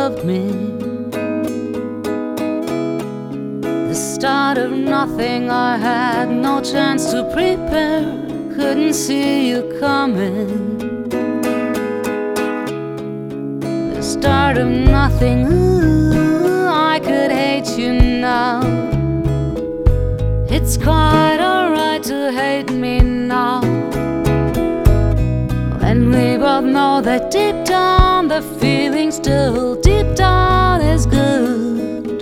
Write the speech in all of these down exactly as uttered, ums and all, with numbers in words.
loved me. The start of nothing, I had no chance to prepare. Couldn't see you coming. The start of nothing, ooh, I could hate you now. It's quite alright to hate me now, and we both know that deep down the feeling still deep down is good.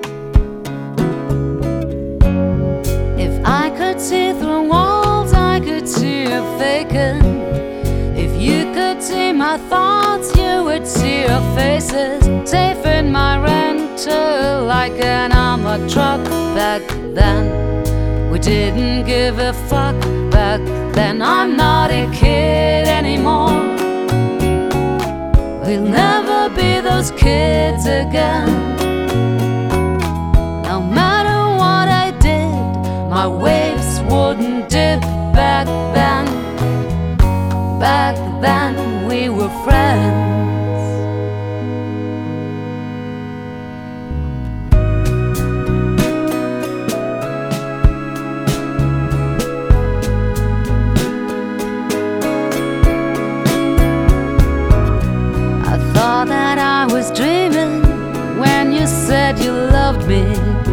If I could see through walls, I could see you faking. If you could see my thoughts, you would see your faces. Safe in my rental like an armored truck. Back then we didn't give a fuck. Back then I'm not a kid anymore. We'll never be those kids again. No matter what I did, my waves wouldn't dip. Back then, back then we were friends. That I was dreaming when you said you loved me.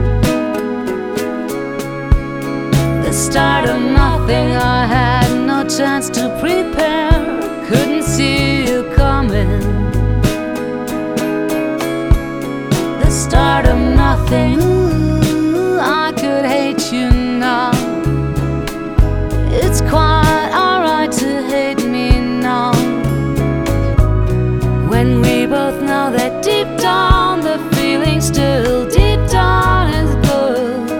The start of nothing, I had no chance to prepare. Couldn't see you coming. The start of nothing, ooh, I could hate you now. It's quite alright to hate me now, when we both know that deep down the feeling still deep down is good.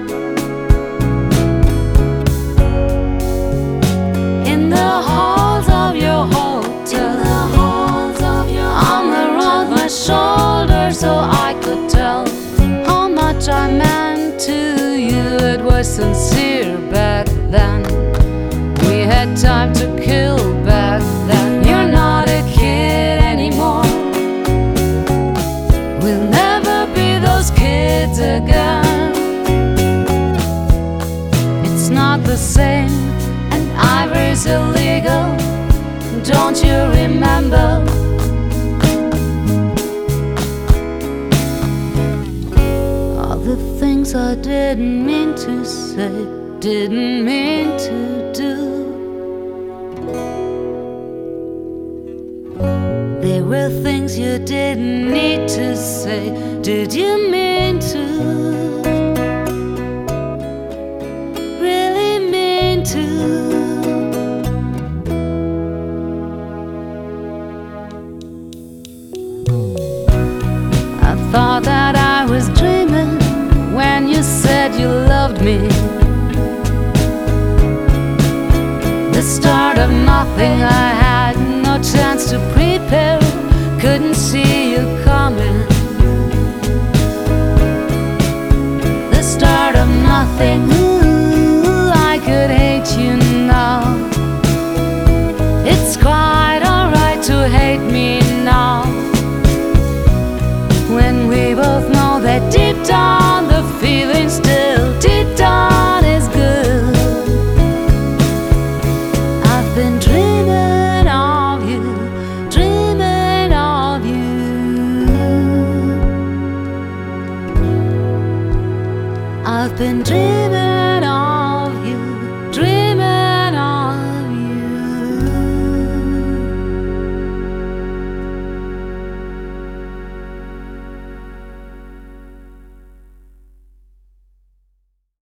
In the halls of your hotel, in the halls of your arm around my shoulder, so I could tell how much I meant to you. It was sincere back then. We had time to kill back then. You're not a kid anymore. We'll never be those kids again. It's not the same, and ivory's illegal. Don't you remember? All the things I didn't mean to say, didn't mean to do. There were things you didn't need to say. Did you mean to? Really mean to? I thought that I was dreaming when you said you loved me. The start of nothing, I had no chance to prepare. Couldn't see you coming. The start of nothing.